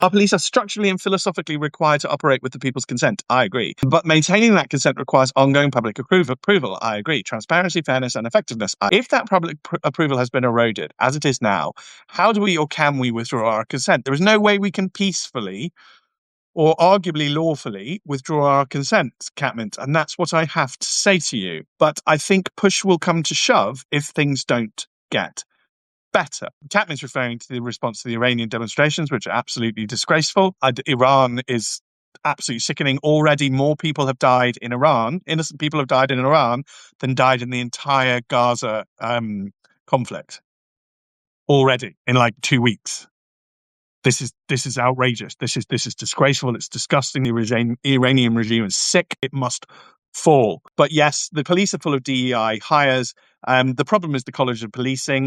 Our police are structurally and philosophically required to operate with the people's consent. I agree. But maintaining that consent requires ongoing public approval. I agree. Transparency, fairness, and effectiveness. If that public approval has been eroded, as it is now, how do we or can we withdraw our consent? There is no way we can peacefully or arguably lawfully withdraw our consent, Catmint, and that's what I have to say to you. But I think push will come to shove if things don't get better. Catmint's referring to the response to the Iranian demonstrations, which are absolutely disgraceful. Iran is absolutely sickening. Already more people have died in Iran, innocent people have died in Iran, than died in the entire Gaza conflict. Already, in like 2 weeks. This is outrageous. This is disgraceful. It's disgusting. The Iranian regime is sick. It must fall. But yes, the police are full of DEI hires. The problem is the College of Policing.